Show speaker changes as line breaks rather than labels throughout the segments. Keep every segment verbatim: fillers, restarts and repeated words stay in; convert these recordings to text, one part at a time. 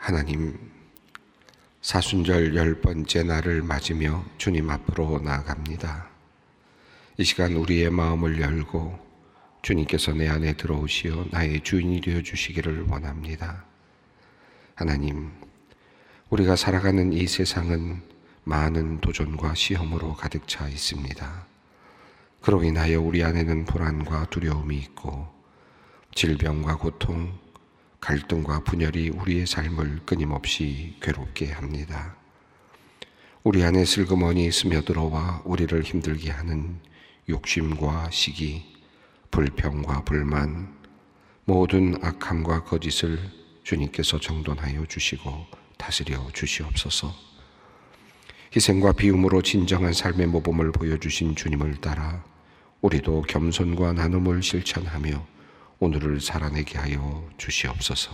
하나님, 사순절 열 번째 날을 맞으며 주님 앞으로 나아갑니다. 이 시간 우리의 마음을 열고 주님께서 내 안에 들어오시어 나의 주인이 되어 주시기를 원합니다. 하나님, 우리가 살아가는 이 세상은 많은 도전과 시험으로 가득 차 있습니다. 그로 인하여 우리 안에는 불안과 두려움이 있고 질병과 고통, 갈등과 분열이 우리의 삶을 끊임없이 괴롭게 합니다. 우리 안에 슬그머니 스며들어와 우리를 힘들게 하는 욕심과 시기, 불평과 불만, 모든 악함과 거짓을 주님께서 정돈하여 주시고 다스려 주시옵소서. 희생과 비움으로 진정한 삶의 모범을 보여주신 주님을 따라 우리도 겸손과 나눔을 실천하며 오늘을 살아내게 하여 주시옵소서.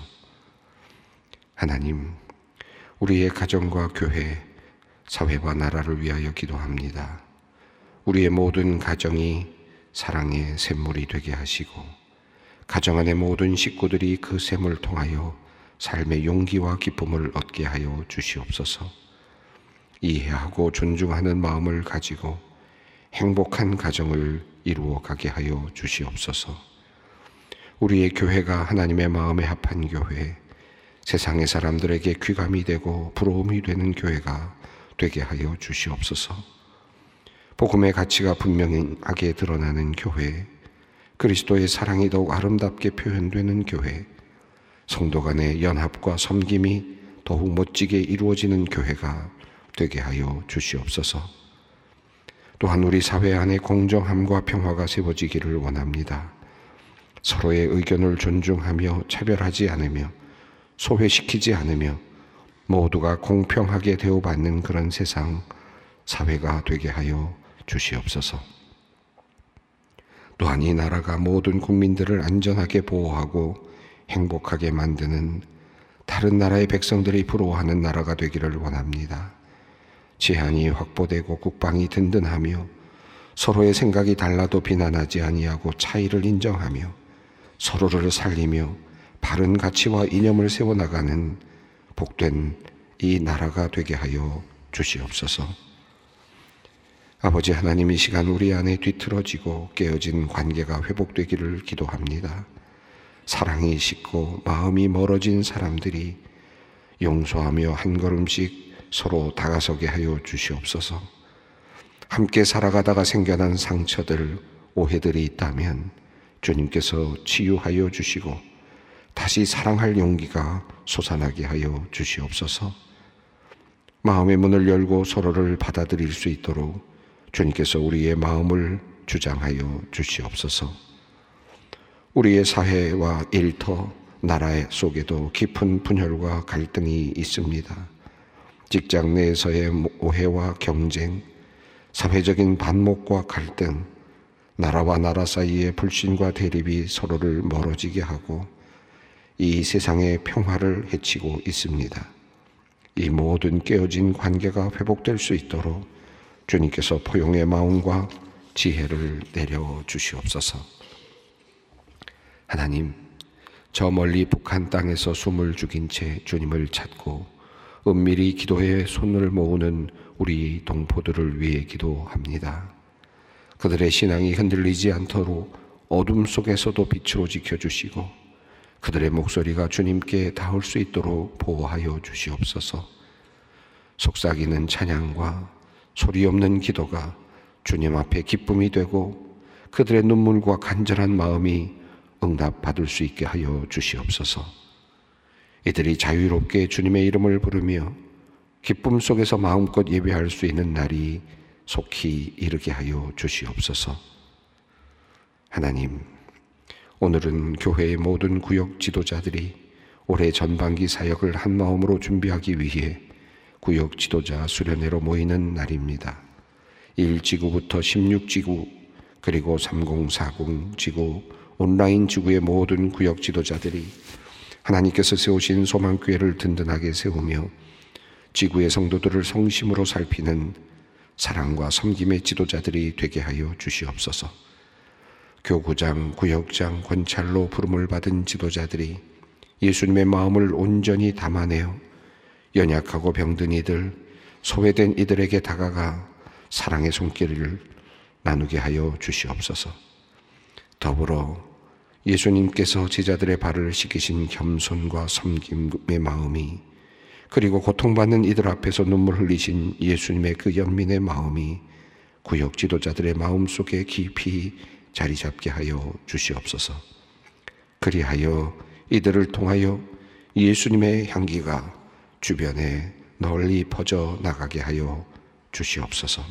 하나님, 우리의 가정과 교회, 사회와 나라를 위하여 기도합니다. 우리의 모든 가정이 사랑의 샘물이 되게 하시고 가정 안의 모든 식구들이 그 샘을 통하여 삶의 용기와 기쁨을 얻게 하여 주시옵소서. 이해하고 존중하는 마음을 가지고 행복한 가정을 이루어 가게 하여 주시옵소서. 우리의 교회가 하나님의 마음에 합한 교회, 세상의 사람들에게 귀감이 되고 부러움이 되는 교회가 되게 하여 주시옵소서. 복음의 가치가 분명하게 드러나는 교회, 그리스도의 사랑이 더욱 아름답게 표현되는 교회, 성도 간의 연합과 섬김이 더욱 멋지게 이루어지는 교회가 되게 하여 주시옵소서. 또한 우리 사회 안에 공정함과 평화가 세워지기를 원합니다. 서로의 의견을 존중하며 차별하지 않으며 소외시키지 않으며 모두가 공평하게 대우받는 그런 세상, 사회가 되게 하여 주시옵소서. 또한 이 나라가 모든 국민들을 안전하게 보호하고 행복하게 만드는 다른 나라의 백성들이 부러워하는 나라가 되기를 원합니다. 제한이 확보되고 국방이 든든하며 서로의 생각이 달라도 비난하지 아니하고 차이를 인정하며 서로를 살리며 바른 가치와 이념을 세워나가는 복된 이 나라가 되게 하여 주시옵소서. 아버지 하나님, 이 시간 우리 안에 뒤틀어지고 깨어진 관계가 회복되기를 기도합니다. 사랑이 식고 마음이 멀어진 사람들이 용서하며 한 걸음씩 서로 다가서게 하여 주시옵소서. 함께 살아가다가 생겨난 상처들, 오해들이 있다면 주님께서 치유하여 주시고 다시 사랑할 용기가 솟아나게 하여 주시옵소서. 마음의 문을 열고 서로를 받아들일 수 있도록 주님께서 우리의 마음을 주장하여 주시옵소서. 우리의 사회와 일터, 나라 속에도 깊은 분열과 갈등이 있습니다. 직장 내에서의 오해와 경쟁, 사회적인 반목과 갈등, 나라와 나라 사이의 불신과 대립이 서로를 멀어지게 하고 이 세상의 평화를 해치고 있습니다. 이 모든 깨어진 관계가 회복될 수 있도록 주님께서 포용의 마음과 지혜를 내려 주시옵소서. 하나님, 저 멀리 북한 땅에서 숨을 죽인 채 주님을 찾고 은밀히 기도에 손을 모으는 우리 동포들을 위해 기도합니다. 그들의 신앙이 흔들리지 않도록 어둠 속에서도 빛으로 지켜주시고 그들의 목소리가 주님께 닿을 수 있도록 보호하여 주시옵소서. 속삭이는 찬양과 소리 없는 기도가 주님 앞에 기쁨이 되고 그들의 눈물과 간절한 마음이 응답받을 수 있게 하여 주시옵소서. 이들이 자유롭게 주님의 이름을 부르며 기쁨 속에서 마음껏 예배할 수 있는 날이 속히 이르게 하여 주시옵소서. 하나님, 오늘은 교회의 모든 구역 지도자들이 올해 전반기 사역을 한 마음으로 준비하기 위해 구역 지도자 수련회로 모이는 날입니다. 일 지구부터 십육 지구 그리고 삼공사공 지구, 온라인 지구의 모든 구역 지도자들이 하나님께서 세우신 소망교회를 든든하게 세우며 지구의 성도들을 성심으로 살피는 사랑과 섬김의 지도자들이 되게 하여 주시옵소서. 교구장, 구역장, 권찰로 부름을 받은 지도자들이 예수님의 마음을 온전히 담아내어 연약하고 병든 이들, 소외된 이들에게 다가가 사랑의 손길을 나누게 하여 주시옵소서. 더불어 예수님께서 제자들의 발을 씻기신 겸손과 섬김의 마음이, 그리고 고통받는 이들 앞에서 눈물 흘리신 예수님의 그 연민의 마음이 구역 지도자들의 마음속에 깊이 자리 잡게 하여 주시옵소서. 그리하여 이들을 통하여 예수님의 향기가 주변에 널리 퍼져 나가게 하여 주시옵소서.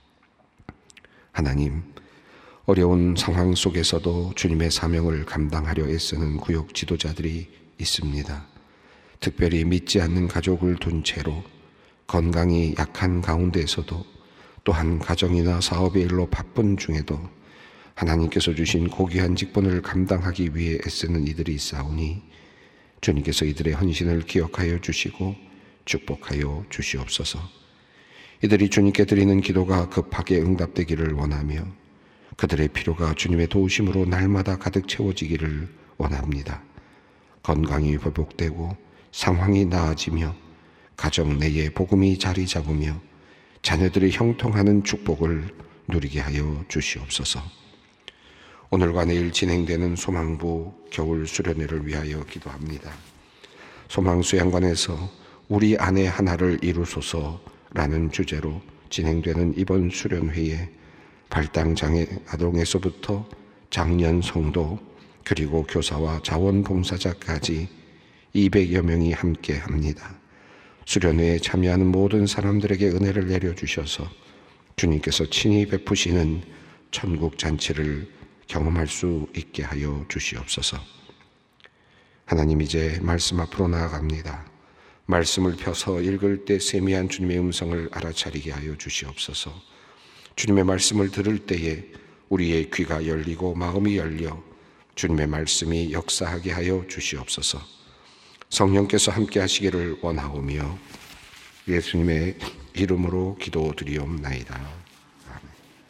하나님, 어려운 상황 속에서도 주님의 사명을 감당하려 애쓰는 구역 지도자들이 있습니다. 특별히 믿지 않는 가족을 둔 채로 건강이 약한 가운데에서도, 또한 가정이나 사업의 일로 바쁜 중에도 하나님께서 주신 고귀한 직분을 감당하기 위해 애쓰는 이들이 있사오니 주님께서 이들의 헌신을 기억하여 주시고 축복하여 주시옵소서. 이들이 주님께 드리는 기도가 급하게 응답되기를 원하며 그들의 필요가 주님의 도우심으로 날마다 가득 채워지기를 원합니다. 건강이 회복되고 상황이 나아지며 가정 내에 복음이 자리 잡으며 자녀들이 형통하는 축복을 누리게 하여 주시옵소서. 오늘과 내일 진행되는 소망부 겨울 수련회를 위하여 기도합니다. 소망수양관에서 우리 안에 하나를 이루소서라는 주제로 진행되는 이번 수련회에 발당장애 아동에서부터 장년 성도, 그리고 교사와 자원봉사자까지 이백여 명이 함께 합니다. 수련회에 참여하는 모든 사람들에게 은혜를 내려주셔서 주님께서 친히 베푸시는 천국 잔치를 경험할 수 있게 하여 주시옵소서. 하나님, 이제 말씀 앞으로 나아갑니다. 말씀을 펴서 읽을 때 세미한 주님의 음성을 알아차리게 하여 주시옵소서. 주님의 말씀을 들을 때에 우리의 귀가 열리고 마음이 열려 주님의 말씀이 역사하게 하여 주시옵소서. 성령께서 함께 하시기를 원하오며 예수님의 이름으로 기도드리옵나이다. 아멘.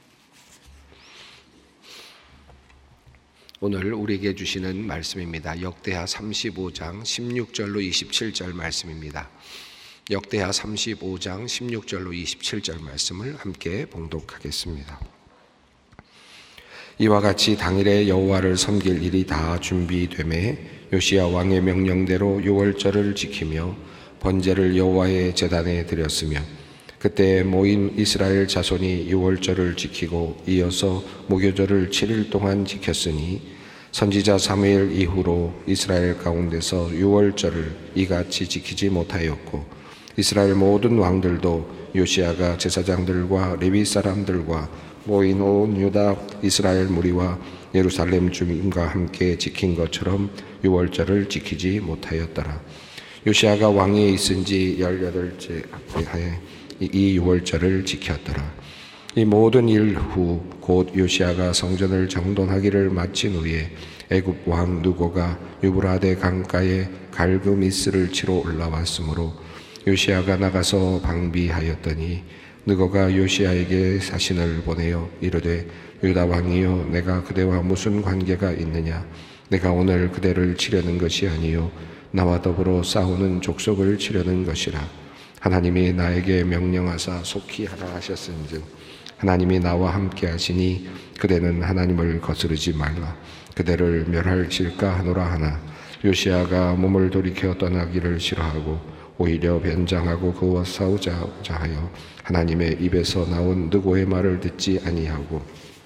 오늘 우리에게 주시는 말씀입니다. 역대하 삼십오 장 십육 절로 이십칠 절 말씀입니다. 역대하 삼십오 장 십육 절로 이십칠 절 말씀을 함께 봉독하겠습니다. 이와 같이 당일에 여호와를 섬길 일이 다 준비되매 요시야 왕의 명령대로 유월절을 지키며 번제를 여호와의 제단에 드렸으며, 그때 모인 이스라엘 자손이 유월절을 지키고 이어서 무교절을 칠 일 동안 지켰으니 선지자 사무엘 이후로 이스라엘 가운데서 유월절을 이같이 지키지 못하였고, 이스라엘 모든 왕들도 요시야가 제사장들과 레위 사람들과 모인 온 유다 이스라엘 무리와 예루살렘 주민과 함께 지킨 것처럼 유월절을 지키지 못하였더라. 요시야가 왕위에 있은 지 열여덟째 해에 이 유월절을 지켰더라. 이 모든 일 후 곧 요시야가 성전을 정돈하기를 마친 후에 애굽 왕 느고가 유브라데 강가에 갈그미스를 치러 올라왔으므로 요시야가 나가서 방비하였더니 느고가 요시야에게 사신을 보내어 이르되, 유다 왕이여, 내가 그대와 무슨 관계가 있느냐? 내가 오늘 그대를 치려는 것이 아니요 나와 더불어 싸우는 족속을 치려는 것이라. 하나님이 나에게 명령하사 속히 하라 하셨은즉 하나님이 나와 함께 하시니 그대는 하나님을 거스르지 말라. 그대를 멸할질까 하노라 하나 요시야가 몸을 돌이켜 떠나기를 싫어하고 오히려 변장하고 그와 싸우자 하여 하나님의 입에서 나온 느고의 말을 듣지 아니하고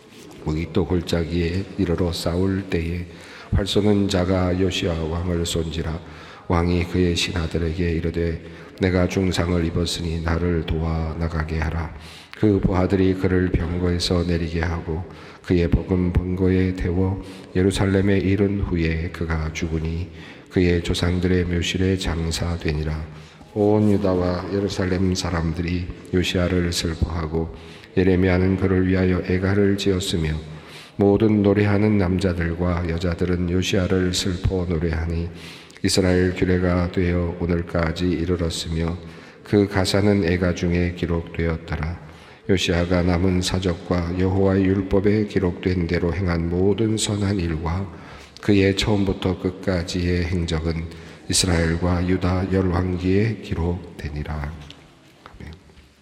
무기또 골짜기에 이르러 싸울 때에 활 쏘는 자가 요시야 왕을 쏜지라. 왕이 그의 신하들에게 이르되, 내가 중상을 입었으니 나를 도와 나가게 하라. 그 부하들이 그를 병거에서 내리게 하고 그의 복은 번거에 태워 예루살렘에 이른 후에 그가 죽으니 그의 조상들의 묘실에 장사되니라. 온 유다와 예루살렘 사람들이 요시야를 슬퍼하고 예레미야는 그를 위하여 애가를 지었으며 모든 노래하는 남자들과 여자들은 요시야를 슬퍼 노래하니 이스라엘 규례가 되어 오늘까지 이르렀으며 그 가사는 애가 중에 기록되었더라. 요시야가 남은 사적과 여호와의 율법에 기록된 대로 행한 모든 선한 일과 그의 처음부터 끝까지의 행적은 이스라엘과 유다 열왕기에 기록되니라. 아멘.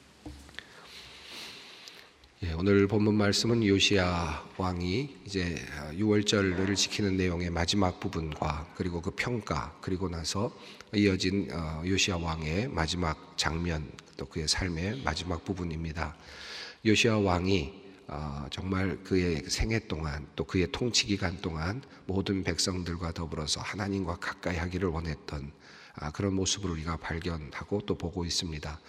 예, 오늘 본문 말씀은 요시야 왕이 이제 유월절을 지키는 내용의 마지막 부분과 그리고 그 평가, 그리고 나서 이어진 요시야 왕의 마지막 장면, 또 그의 삶의 마지막 부분입니다. 요시야 왕이 정말 그의 생애 동안, 또 그의 통치 기간 동안 모든 백성들과 더불어서 하나님과 가까이 하기를 원했던 그런 모습을 우리가 발견하고 또 보고 있습니다.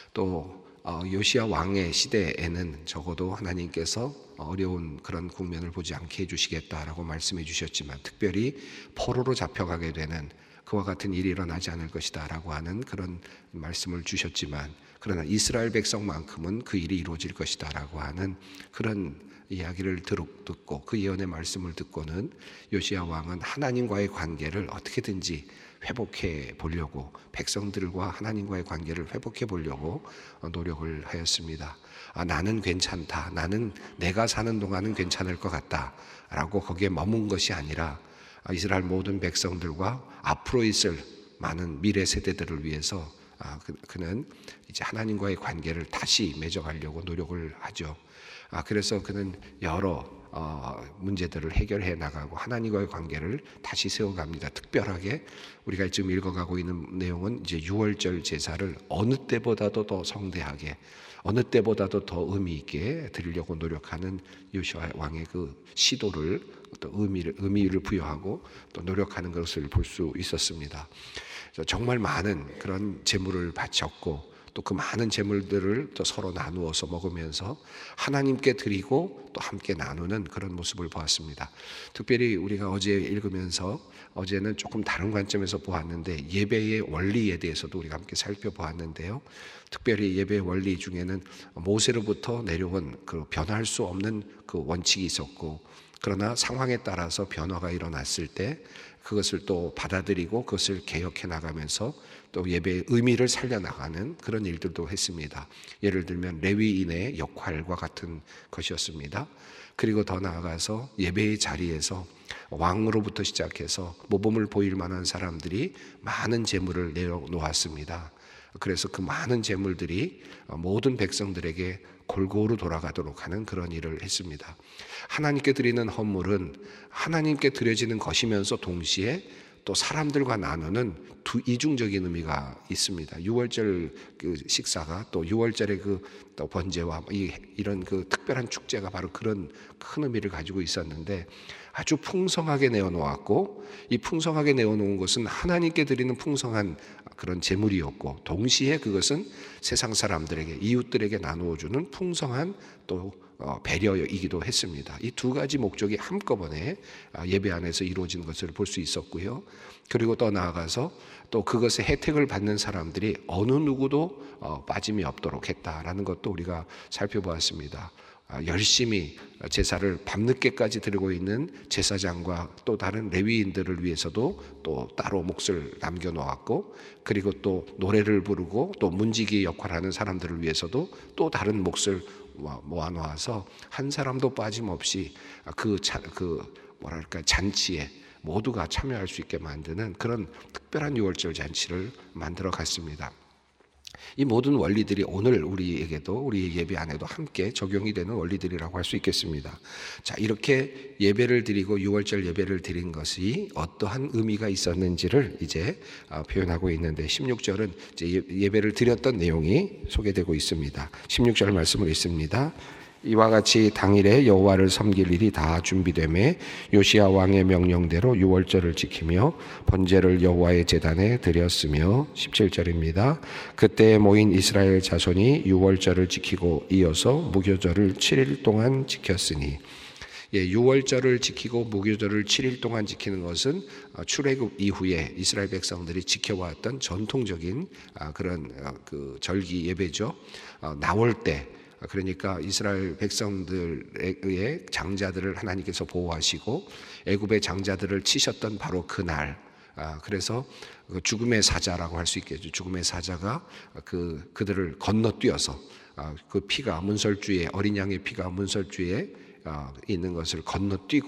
또 요시야 왕의 시대에는 적어도 하나님께서 어려운 그런 국면을 보지 않게 해주시겠다라고 말씀해 주셨지만, 특별히 포로로 잡혀가게 되는 그와 같은 일이 일어나지 않을 것이다 라고 하는 그런 말씀을 주셨지만, 그러나 이스라엘 백성만큼은 그 일이 이루어질 것이다 라고 하는 그런 이야기를 듣고, 그 예언의 말씀을 듣고는 요시야 왕은 하나님과의 관계를 어떻게든지 회복해 보려고, 백성들과 하나님과의 관계를 회복해 보려고 노력을 하였습니다. 아, 나는 괜찮다, 나는 내가 사는 동안은 괜찮을 것 같다 라고 거기에 머문 것이 아니라, 이스라엘 모든 백성들과 앞으로 있을 많은 미래 세대들을 위해서 아, 그, 그는 이제 하나님과의 관계를 다시 맺어가려고 노력을 하죠. 아, 그래서 그는 여러 어, 문제들을 해결해 나가고 하나님과의 관계를 다시 세워갑니다. 특별하게 우리가 지금 읽어가고 있는 내용은 이제 유월절 제사를 어느 때보다도 더 성대하게, 어느 때보다도 더 의미 있게 드리려고 노력하는 요시야 왕의 그 시도를, 또 의미를, 의미를 부여하고 또 노력하는 것을 볼 수 있었습니다. 정말 많은 그런 제물을 바쳤고, 또 그 많은 제물들을 또 서로 나누어서 먹으면서 하나님께 드리고 또 함께 나누는 그런 모습을 보았습니다. 특별히 우리가 어제 읽으면서, 어제는 조금 다른 관점에서 보았는데 예배의 원리에 대해서도 우리가 함께 살펴보았는데요. 특별히 예배의 원리 중에는 모세로부터 내려온 그 변할 수 없는 그 원칙이 있었고, 그러나 상황에 따라서 변화가 일어났을 때 그것을 또 받아들이고 그것을 개혁해 나가면서 또 예배의 의미를 살려나가는 그런 일들도 했습니다. 예를 들면 레위인의 역할과 같은 것이었습니다. 그리고 더 나아가서 예배의 자리에서 왕으로부터 시작해서 모범을 보일 만한 사람들이 많은 제물을 내놓았습니다. 그래서 그 많은 제물들이 모든 백성들에게 골고루 돌아가도록 하는 그런 일을 했습니다. 하나님께 드리는 헌물은 하나님께 드려지는 것이면서 동시에 또 사람들과 나누는 두 이중적인 의미가 있습니다. 유월절 그 식사가 또 유월절의 그 또 번제와 이, 이런 그 특별한 축제가 바로 그런 큰 의미를 가지고 있었는데, 아주 풍성하게 내어놓았고, 이 풍성하게 내어놓은 것은 하나님께 드리는 풍성한 그런 제물이었고, 동시에 그것은 세상 사람들에게, 이웃들에게 나누어주는 풍성한 또 배려이기도 했습니다. 이 두 가지 목적이 한꺼번에 예배 안에서 이루어진 것을 볼 수 있었고요. 그리고 또 나아가서 또 그것의 혜택을 받는 사람들이 어느 누구도 빠짐이 없도록 했다라는 것도 우리가 살펴보았습니다. 열심히 제사를 밤늦게까지 드리고 있는 제사장과 또 다른 레위인들을 위해서도 또 따로 몫을 남겨놓았고, 그리고 또 노래를 부르고 또 문지기 역할하는 사람들을 위해서도 또 다른 몫을 모아놓아서 한 사람도 빠짐없이 그, 자, 그 뭐랄까 잔치에 모두가 참여할 수 있게 만드는 그런 특별한 유월절 잔치를 만들어 갔습니다. 이 모든 원리들이 오늘 우리에게도, 우리 예배 안에도 함께 적용이 되는 원리들이라고 할 수 있겠습니다. 자, 이렇게 예배를 드리고 유월절 예배를 드린 것이 어떠한 의미가 있었는지를 이제 표현하고 있는데, 십육 절은 이제 예배를 드렸던 내용이 소개되고 있습니다. 십육 절 말씀을 읽습니다. 이와 같이 당일에 여호와를 섬길 일이 다 준비되매 요시야 왕의 명령대로 유월절을 지키며 번제를 여호와의 제단에 드렸으며, 십칠 절입니다. 그때 모인 이스라엘 자손이 유월절을 지키고 이어서 무교절을 칠 일 동안 지켰으니, 예, 유월절을 지키고 무교절을 칠 일 동안 지키는 것은 출애굽 이후에 이스라엘 백성들이 지켜왔던 전통적인 그런 그 절기 예배죠. 나올 때, 그러니까 이스라엘 백성들에 의해 장자들을 하나님께서 보호하시고 애굽의 장자들을 치셨던 바로 그날, 그래서 죽음의 사자라고 할 수 있겠죠. 죽음의 사자가 그 그들을 건너뛰어서 그 피가 문설주에, 어린 양의 피가 문설주에 있는 것을 건너뛰고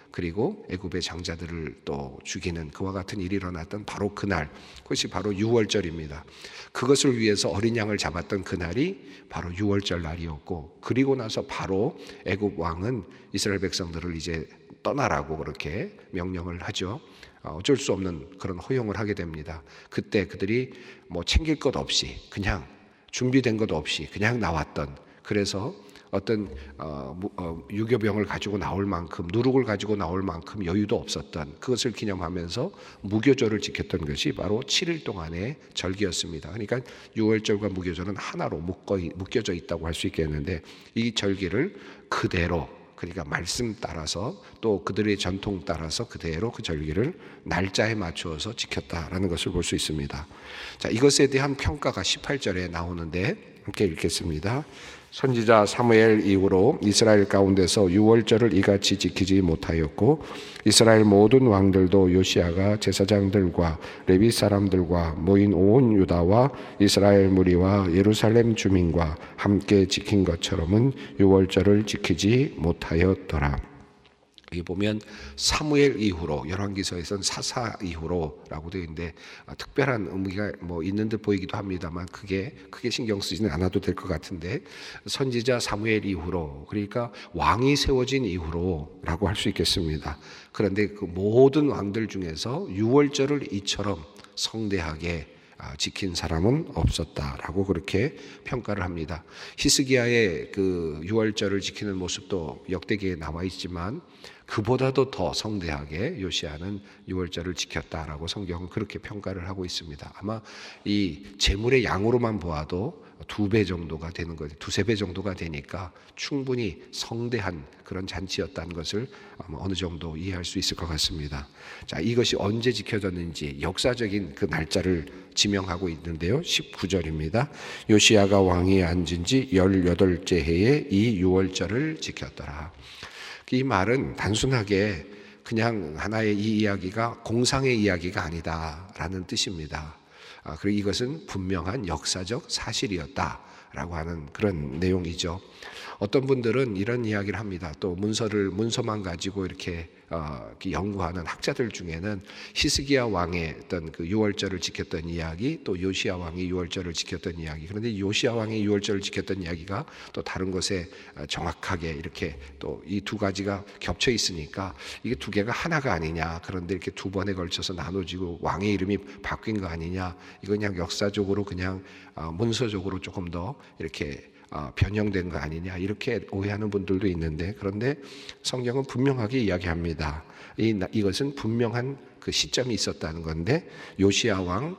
그리고 애굽의 장자들을 또 죽이는 그와 같은 일이 일어났던 바로 그날, 그것이 바로 유월절입니다. 그것을 위해서 어린 양을 잡았던 그날이 바로 유월절 날이었고, 그리고 나서 바로 애굽 왕은 이스라엘 백성들을 이제 떠나라고 그렇게 명령을 하죠. 어쩔 수 없는 그런 허용을 하게 됩니다. 그때 그들이 뭐 챙길 것 없이 그냥 준비된 것 없이 그냥 나왔던, 그래서 어떤 어, 어, 유교병을 가지고 나올 만큼, 누룩을 가지고 나올 만큼 여유도 없었던, 그것을 기념하면서 무교절을 지켰던 것이 바로 칠 일 동안의 절기였습니다. 그러니까 유월절과 무교절은 하나로 묶어, 묶여져 있다고 할 수 있겠는데, 이 절기를 그대로, 그러니까 말씀 따라서 또 그들의 전통 따라서 그대로 그 절기를 날짜에 맞추어서 지켰다라는 것을 볼 수 있습니다. 자, 이것에 대한 평가가 십팔 절에 나오는데 함께 읽겠습니다. 선지자 사무엘 이후로 이스라엘 가운데서 유월절을 이같이 지키지 못하였고, 이스라엘 모든 왕들도 요시야가 제사장들과 레위 사람들과 모인 온 유다와 이스라엘 무리와 예루살렘 주민과 함께 지킨 것처럼은 유월절을 지키지 못하였더라. 여기 보면 사무엘 이후로, 열왕기서에서는 사사 이후로라고 되어 있는데 아, 특별한 의미가 뭐 있는 듯 보이기도 합니다만 그게 크게 신경 쓰지는 않아도 될 것 같은데, 선지자 사무엘 이후로, 그러니까 왕이 세워진 이후로라고 할 수 있겠습니다. 그런데 그 모든 왕들 중에서 유월절을 이처럼 성대하게 지킨 사람은 없었다라고 그렇게 평가를 합니다. 히스기야의 그 유월절을 지키는 모습도 역대기에 나와 있지만 그보다도 더 성대하게 요시야는 유월절을 지켰다라고 성경은 그렇게 평가를 하고 있습니다. 아마 이 제물의 양으로만 보아도 두 배 정도가 되는 거죠. 두세 배 정도가 되니까 충분히 성대한 그런 잔치였다는 것을 아마 어느 정도 이해할 수 있을 것 같습니다. 자, 이것이 언제 지켜졌는지 역사적인 그 날짜를 지명하고 있는데요. 십구 절입니다. 요시야가 왕위에 앉은 지 열여덟째 해에 이 유월절을 지켰더라. 이 말은 단순하게 그냥 하나의 이 이야기가 공상의 이야기가 아니다라는 뜻입니다. 아, 그리고 이것은 분명한 역사적 사실이었다라고 하는 그런 내용이죠. 어떤 분들은 이런 이야기를 합니다. 또 문서를 문서만 가지고 이렇게 어, 연구하는 학자들 중에는 히스기야 왕의 어떤 그 유월절을 지켰던 이야기, 또 요시야 왕이 유월절을 지켰던 이야기. 그런데 요시야 왕이 유월절을 지켰던 이야기가 또 다른 곳에 정확하게 이렇게 또 이 두 가지가 겹쳐 있으니까 이게 두 개가 하나가 아니냐. 그런데 이렇게 두 번에 걸쳐서 나눠지고 왕의 이름이 바뀐 거 아니냐. 이건 그냥 역사적으로 그냥 문서적으로 조금 더 이렇게 어, 변형된 거 아니냐 이렇게 오해하는 분들도 있는데, 그런데 성경은 분명하게 이야기합니다. 이, 이것은 분명한 그 시점이 있었다는 건데, 요시야 왕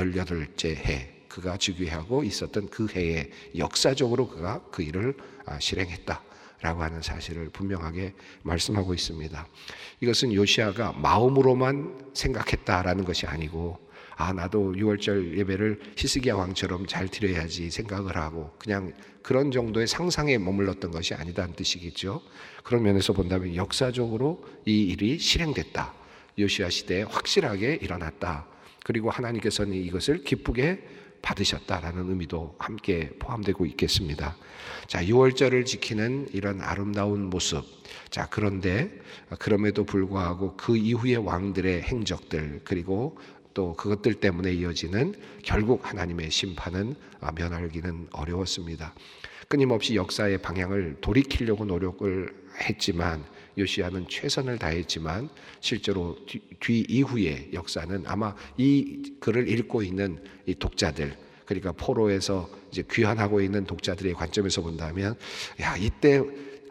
열여덟째 해 그가 즉위하고 있었던 그 해에 역사적으로 그가 그 일을 아, 실행했다 라고 하는 사실을 분명하게 말씀하고 있습니다. 이것은 요시야가 마음으로만 생각했다라는 것이 아니고, 아 나도 유월절 예배를 히스기야 왕처럼 잘 드려야지 생각을 하고 그냥 그런 정도의 상상에 머물렀던 것이 아니다는 뜻이겠죠. 그런 면에서 본다면 역사적으로 이 일이 실행됐다. 요시야 시대에 확실하게 일어났다. 그리고 하나님께서는 이것을 기쁘게 받으셨다라는 의미도 함께 포함되고 있겠습니다. 자, 유월절을 지키는 이런 아름다운 모습. 자, 그런데 그럼에도 불구하고 그 이후의 왕들의 행적들, 그리고 또 그것들 때문에 이어지는 결국 하나님의 심판은 면하기는 어려웠습니다. 끊임없이 역사의 방향을 돌이키려고 노력을 했지만, 요시야는 최선을 다했지만 실제로 뒤, 뒤 이후의 역사는 아마 이 글을 읽고 있는 이 독자들, 그러니까 포로에서 이제 귀환하고 있는 독자들의 관점에서 본다면, 야 이때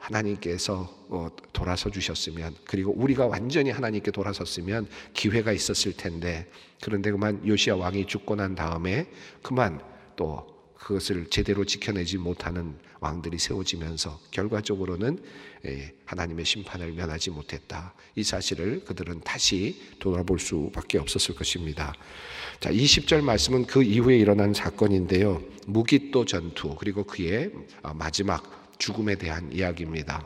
하나님께서 돌아서 주셨으면, 그리고 우리가 완전히 하나님께 돌아섰으면 기회가 있었을 텐데, 그런데 그만 요시야 왕이 죽고 난 다음에 그만 또 그것을 제대로 지켜내지 못하는 왕들이 세워지면서 결과적으로는 하나님의 심판을 면하지 못했다. 이 사실을 그들은 다시 돌아볼 수밖에 없었을 것입니다. 자, 이십 절 말씀은 그 이후에 일어난 사건인데요. 무깃도 전투, 그리고 그의 마지막 죽음에 대한 이야기입니다.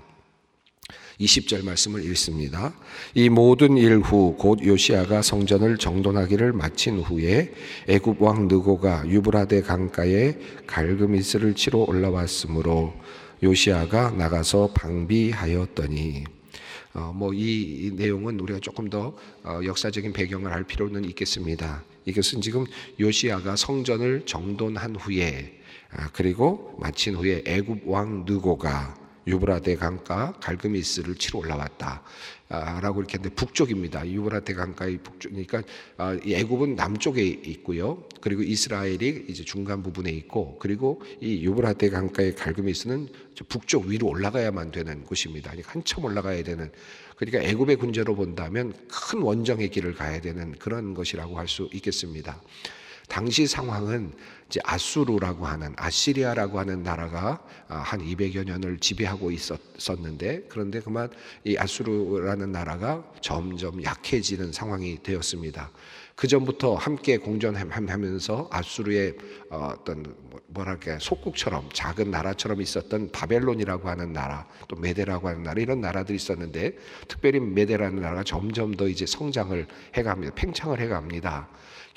이십 절 말씀을 읽습니다. 이 모든 일 후 곧 요시야가 성전을 정돈하기를 마친 후에 애굽 왕 느고가 유브라데 강가에 갈그미스를 치러 올라왔으므로 요시야가 나가서 방비하였더니, 어, 뭐 이 내용은 우리가 조금 더 어, 역사적인 배경을 알 필요는 있겠습니다. 이것은 지금 요시야가 성전을 정돈한 후에 아, 그리고 마친 후에 애굽 왕 느고가 유브라데 강가 갈그미스를 치러 올라왔다 아, 라고 이렇게 했는데 북쪽입니다. 유브라데 강가의 북쪽이니까 아, 이 애굽은 남쪽에 있고요. 그리고 이스라엘이 이제 중간 부분에 있고, 그리고 이 유브라데 강가의 갈그미스는 북쪽 위로 올라가야만 되는 곳입니다. 그러니까 한참 올라가야 되는, 그러니까 애굽의 군제로 본다면 큰 원정의 길을 가야 되는 그런 것이라고 할 수 있겠습니다. 당시 상황은 이제 아수르라고 하는, 아시리아라고 하는 나라가 한 이백여 년을 지배하고 있었는데, 그런데 그만 이 아수르라는 나라가 점점 약해지는 상황이 되었습니다. 그 전부터 함께 공존하면서 아수르의 어떤 뭐랄까 속국처럼 작은 나라처럼 있었던 바벨론이라고 하는 나라, 또 메데라고 하는 나라, 이런 나라들이 있었는데, 특별히 메데라는 나라가 점점 더 이제 성장을 해갑니다. 팽창을 해갑니다.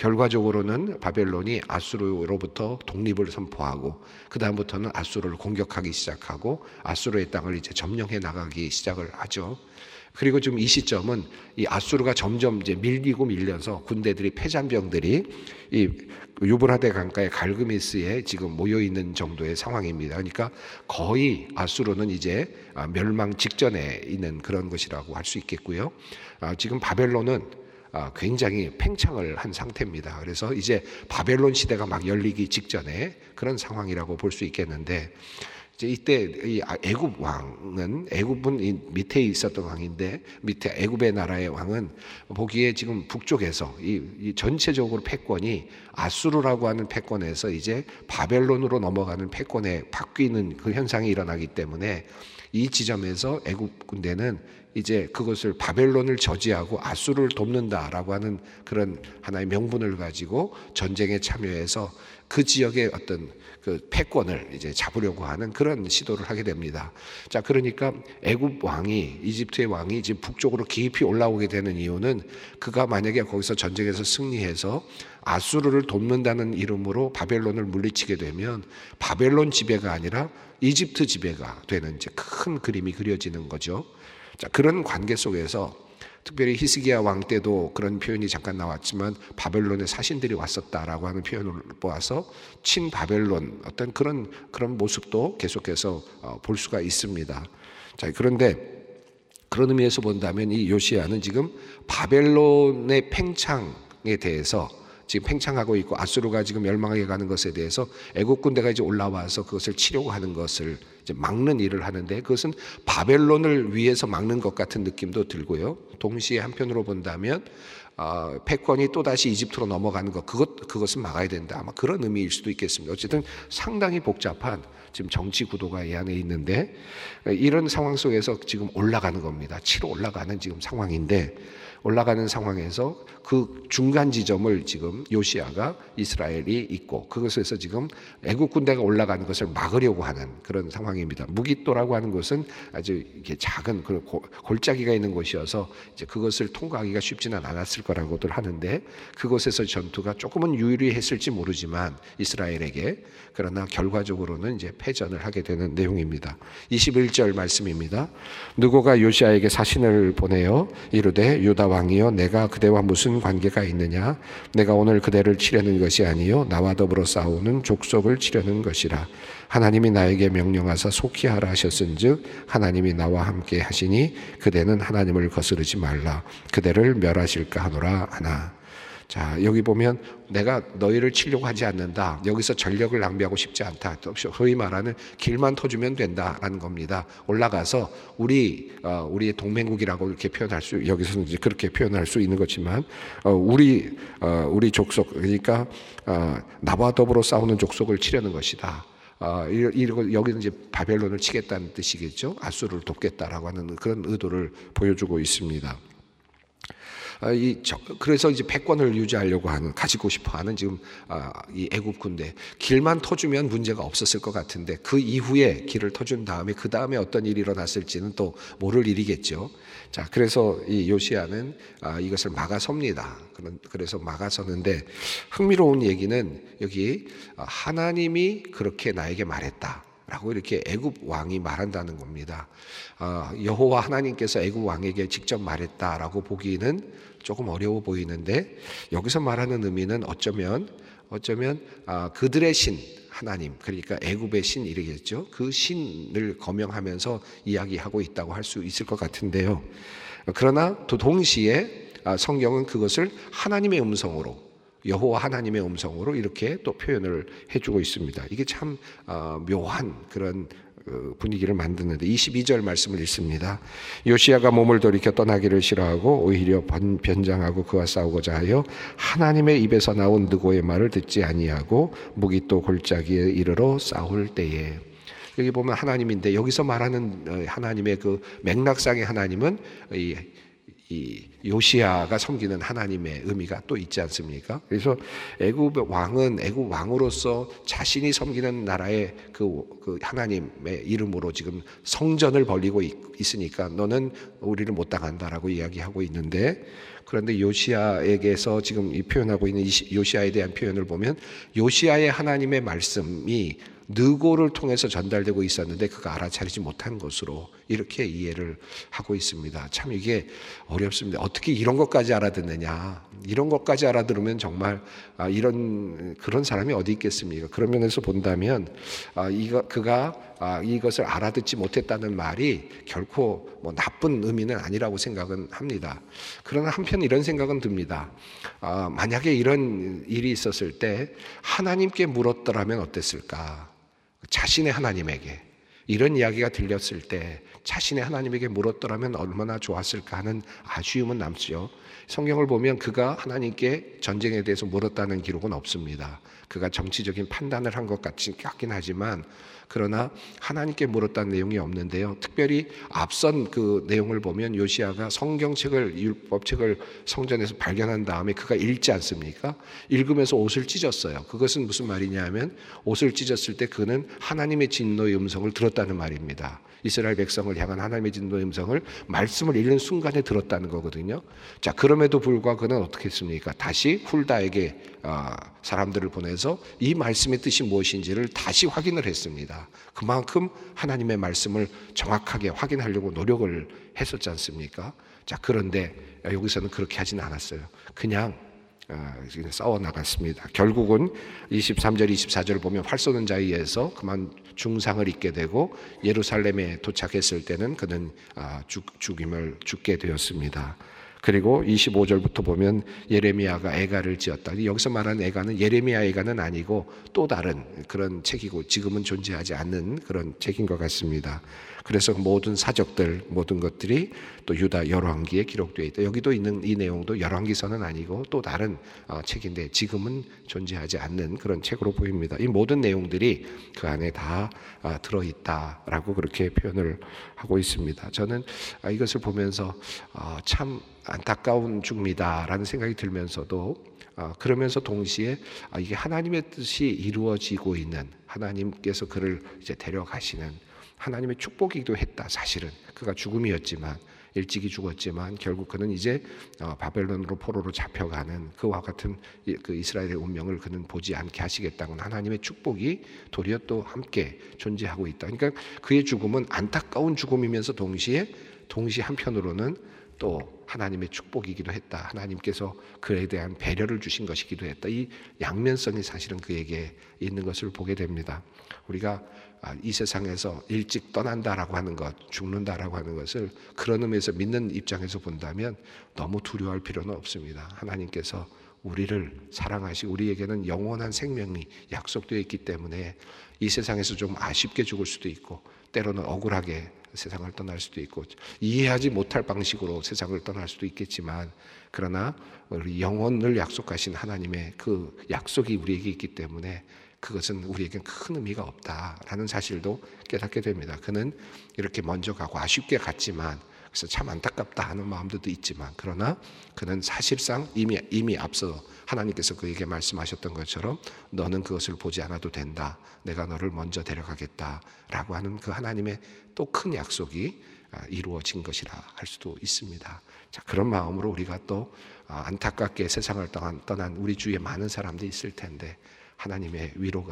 결과적으로는 바벨론이 아수르로부터 독립을 선포하고, 그 다음부터는 아수르를 공격하기 시작하고 아수르의 땅을 이제 점령해 나가기 시작을 하죠. 그리고 지금 이 시점은 이 아수르가 점점 이제 밀리고 밀려서 군대들이, 패잔병들이 이 유브라데 강가의 갈그미스에 지금 모여 있는 정도의 상황입니다. 그러니까 거의 아수르는 이제 멸망 직전에 있는 그런 것이라고 할 수 있겠고요. 지금 바벨론은 굉장히 팽창을 한 상태입니다. 그래서 이제 바벨론 시대가 막 열리기 직전에 그런 상황이라고 볼 수 있겠는데, 이제 이때 이 애굽 왕은, 애굽은 이 밑에 있었던 왕인데, 밑에 애굽의 나라의 왕은 보기에 지금 북쪽에서 이, 이 전체적으로 패권이 아수르라고 하는 패권에서 이제 바벨론으로 넘어가는 패권에 바뀌는 그 현상이 일어나기 때문에, 이 지점에서 애굽 군대는 이제 그것을 바벨론을 저지하고 아수르를 돕는다라고 하는 그런 하나의 명분을 가지고 전쟁에 참여해서 그 지역의 어떤 그 패권을 이제 잡으려고 하는 그런 시도를 하게 됩니다. 자, 그러니까 애굽 왕이, 이집트의 왕이 지금 북쪽으로 깊이 올라오게 되는 이유는, 그가 만약에 거기서 전쟁에서 승리해서 아수르를 돕는다는 이름으로 바벨론을 물리치게 되면 바벨론 지배가 아니라 이집트 지배가 되는 이제 큰 그림이 그려지는 거죠. 자, 그런 관계 속에서 특별히 히스기야 왕 때도 그런 표현이 잠깐 나왔지만, 바벨론에 사신들이 왔었다라고 하는 표현을 보아서 친바벨론 어떤 그런 그런 모습도 계속해서 볼 수가 있습니다. 자, 그런데 그런 의미에서 본다면 이 요시야는 지금 바벨론의 팽창에 대해서, 지금 팽창하고 있고 아수르가 지금 멸망하게 가는 것에 대해서 애국 군대가 이제 올라와서 그것을 치려고 하는 것을 이제 막는 일을 하는데, 그것은 바벨론을 위해서 막는 것 같은 느낌도 들고요. 동시에 한편으로 본다면 어, 패권이 또다시 이집트로 넘어가는 것, 그것, 그것은 막아야 된다. 아마 그런 의미일 수도 있겠습니다. 어쨌든 상당히 복잡한 지금 정치 구도가 이 안에 있는데, 이런 상황 속에서 지금 올라가는 겁니다. 치러 올라가는 지금 상황인데, 올라가는 상황에서 그 중간 지점을 지금 요시야가, 이스라엘이 있고, 그것에서 지금 애국 군대가 올라가는 것을 막으려고 하는 그런 상황입니다. 무깃도라고 하는 것은 아주 이렇게 작은 그 골짜기가 있는 곳이어서 이제 그것을 통과하기가 쉽지는 않았을 거라고들 하는데, 그곳에서 전투가 조금은 유리했을지 모르지만 이스라엘에게, 그러나 결과적으로는 이제 패전을 하게 되는 내용입니다. 이십일 절 말씀입니다. 느고가 요시야에게 사신을 보내어 이르되, 유다 왕이여, 내가 그대와 무슨 관계가 있느냐? 내가 오늘 그대를 치려는 것이 아니요 나와 더불어 싸우는 족속을 치려는 것이라. 하나님이 나에게 명령하사 속히 하라 하셨은즉 하나님이 나와 함께 하시니 그대는 하나님을 거스르지 말라. 그대를 멸하실까 하노라 하나. 자, 여기 보면 내가 너희를 치려고 하지 않는다. 여기서 전력을 낭비하고 싶지 않다. 소위 말하는 길만 터주면 된다라는 겁니다. 올라가서 우리 어, 우리의 동맹국이라고 이렇게 표현할 수, 여기서는 이제 그렇게 표현할 수 있는 거지만, 어, 우리 어, 우리 족속, 그러니까 어, 나와 더불어 싸우는 족속을 치려는 것이다. 어, 이러고 여기는 이제 바벨론을 치겠다는 뜻이겠죠. 아수르를 돕겠다라고 하는 그런 의도를 보여주고 있습니다. 이 그래서 이제 패권을 유지하려고 하는, 가지고 싶어하는 지금 이 애굽 군대, 길만 터주면 문제가 없었을 것 같은데, 그 이후에 길을 터준 다음에 그 다음에 어떤 일이 일어났을지는 또 모를 일이겠죠. 자, 그래서 이 요시야는 이것을 막아섭니다. 그래서 막아서는데, 흥미로운 얘기는 여기 하나님이 그렇게 나에게 말했다. 라고 이렇게 애굽 왕이 말한다는 겁니다. 어, 여호와 하나님께서 애굽 왕에게 직접 말했다라고 보기는 조금 어려워 보이는데, 여기서 말하는 의미는 어쩌면 어쩌면 아, 그들의 신 하나님, 그러니까 애굽의 신 이르겠죠. 그 신을 거명하면서 이야기하고 있다고 할 수 있을 것 같은데요. 그러나 또 동시에 성경은 그것을 하나님의 음성으로, 여호와 하나님의 음성으로 이렇게 또 표현을 해주고 있습니다. 이게 참 묘한 그런 분위기를 만드는데, 이십이 절 말씀을 읽습니다. 요시야가 몸을 돌이켜 떠나기를 싫어하고 오히려 변장하고 그와 싸우고자 하여 하나님의 입에서 나온 느고의 말을 듣지 아니하고 무기또 골짜기에 이르러 싸울 때에. 여기 보면 하나님인데, 여기서 말하는 하나님의 그 맥락상의 하나님은 이 이 요시야가 섬기는 하나님의 의미가 또 있지 않습니까? 그래서 애굽 왕은 애굽 왕으로서 자신이 섬기는 나라의 그, 그 하나님의 이름으로 지금 성전을 벌리고 있, 있으니까 너는 우리를 못 당한다라고 이야기하고 있는데, 그런데 요시야에게서 지금 이 표현하고 있는 요시야에 대한 표현을 보면 요시야의 하나님의 말씀이 느고를 통해서 전달되고 있었는데 그가 알아차리지 못한 것으로 이렇게 이해를 하고 있습니다. 참 이게 어렵습니다. 어떻게 이런 것까지 알아듣느냐. 이런 것까지 알아들으면 정말 아, 이런 그런 사람이 어디 있겠습니까? 그런 면에서 본다면 아, 이거 그가 아, 이것을 알아듣지 못했다는 말이 결코 뭐 나쁜 의미는 아니라고 생각은 합니다. 그러나 한편 이런 생각은 듭니다. 아, 만약에 이런 일이 있었을 때 하나님께 물었더라면 어땠을까? 자신의 하나님에게 이런 이야기가 들렸을 때 자신의 하나님에게 물었더라면 얼마나 좋았을까 하는 아쉬움은 남죠. 성경을 보면 그가 하나님께 전쟁에 대해서 물었다는 기록은 없습니다. 그가 정치적인 판단을 한 것 같긴 하지만, 그러나 하나님께 물었다는 내용이 없는데요. 특별히 앞선 그 내용을 보면 요시야가 성경책을, 율법책을 성전에서 발견한 다음에 그가 읽지 않습니까? 읽으면서 옷을 찢었어요. 그것은 무슨 말이냐면, 옷을 찢었을 때 그는 하나님의 진노의 음성을 들었다는 말입니다. 이스라엘 백성을 향한 하나님의 진노의 음성을 말씀을 읽는 순간에 들었다는 거거든요. 자, 그럼에도 불구하고 그는 어떻게 했습니까? 다시 훌다에게 사람들을 보내서 이 말씀의 뜻이 무엇인지를 다시 확인을 했습니다. 그만큼 하나님의 말씀을 정확하게 확인하려고 노력을 했었지 않습니까? 자, 그런데 여기서는 그렇게 하진 않았어요. 그냥 싸워 나갔습니다. 결국은 이십삼 절 이십사 절을 보면 활 쏘는 자에 의해서 그만 중상을 입게 되고, 예루살렘에 도착했을 때는 그는 죽, 죽임을 죽게 되었습니다. 그리고 이십오 절부터 보면 예레미야가 애가를 지었다. 여기서 말하는 애가는 예레미야 애가는 아니고 또 다른 그런 책이고 지금은 존재하지 않는 그런 책인 것 같습니다. 그래서 모든 사적들, 모든 것들이 또 유다 열왕기에 기록되어 있다. 여기도 있는 이 내용도 열왕기서는 아니고 또 다른 책인데 지금은 존재하지 않는 그런 책으로 보입니다. 이 모든 내용들이 그 안에 다 들어있다라고 그렇게 표현을 하고 있습니다. 저는 이것을 보면서 참 안타까운 중미다라는 생각이 들면서도 그러면서 동시에 이게 하나님의 뜻이 이루어지고 있는, 하나님께서 그를 이제 데려가시는 하나님의 축복이기도 했다. 사실은 그가 죽음이었지만, 일찍이 죽었지만 결국 그는 이제 바벨론으로 포로로 잡혀가는 그와 같은 그 이스라엘의 운명을 그는 보지 않게 하시겠다는 하나님의 축복이 도리어 또 함께 존재하고 있다. 그러니까 그의 죽음은 안타까운 죽음이면서 동시에 동시에 한편으로는 또 하나님의 축복이기도 했다. 하나님께서 그에 대한 배려를 주신 것이기도 했다. 이 양면성이 사실은 그에게 있는 것을 보게 됩니다. 우리가 이 세상에서 일찍 떠난다라고 하는 것, 죽는다라고 하는 것을 그런 의미에서 믿는 입장에서 본다면 너무 두려워할 필요는 없습니다. 하나님께서 우리를 사랑하시고 우리에게는 영원한 생명이 약속되어 있기 때문에 이 세상에서 좀 아쉽게 죽을 수도 있고, 때로는 억울하게 세상을 떠날 수도 있고, 이해하지 못할 방식으로 세상을 떠날 수도 있겠지만, 그러나 우리 영혼을 약속하신 하나님의 그 약속이 우리에게 있기 때문에 그것은 우리에겐 큰 의미가 없다라는 사실도 깨닫게 됩니다. 그는 이렇게 먼저 가고 아쉽게 갔지만, 그래서 참 안타깝다 하는 마음도 있지만, 그러나 그는 사실상 이미 이미 앞서 하나님께서 그에게 말씀하셨던 것처럼 너는 그것을 보지 않아도 된다. 내가 너를 먼저 데려가겠다라고 하는 그 하나님의 또 큰 약속이 이루어진 것이라 할 수도 있습니다. 자, 그런 마음으로 우리가 또 안타깝게 세상을 떠난, 떠난 우리 주위에 많은 사람들이 있을 텐데 하나님의 위로가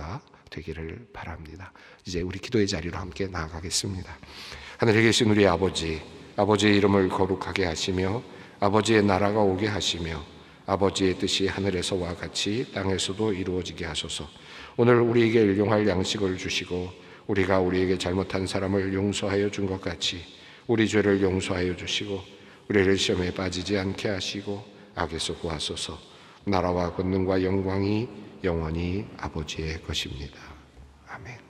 되기를 바랍니다. 이제 우리 기도의 자리로 함께 나아가겠습니다. 하늘에 계신 우리 아버지, 아버지의 이름을 거룩하게 하시며 아버지의 나라가 오게 하시며 아버지의 뜻이 하늘에서와 같이 땅에서도 이루어지게 하소서. 오늘 우리에게 일용할 양식을 주시고 우리가 우리에게 잘못한 사람을 용서하여 준 것 같이 우리 죄를 용서하여 주시고 우리를 시험에 빠지지 않게 하시고 악에서 구하소서. 나라와 권능과 영광이 영원히 아버지의 것입니다. 아멘.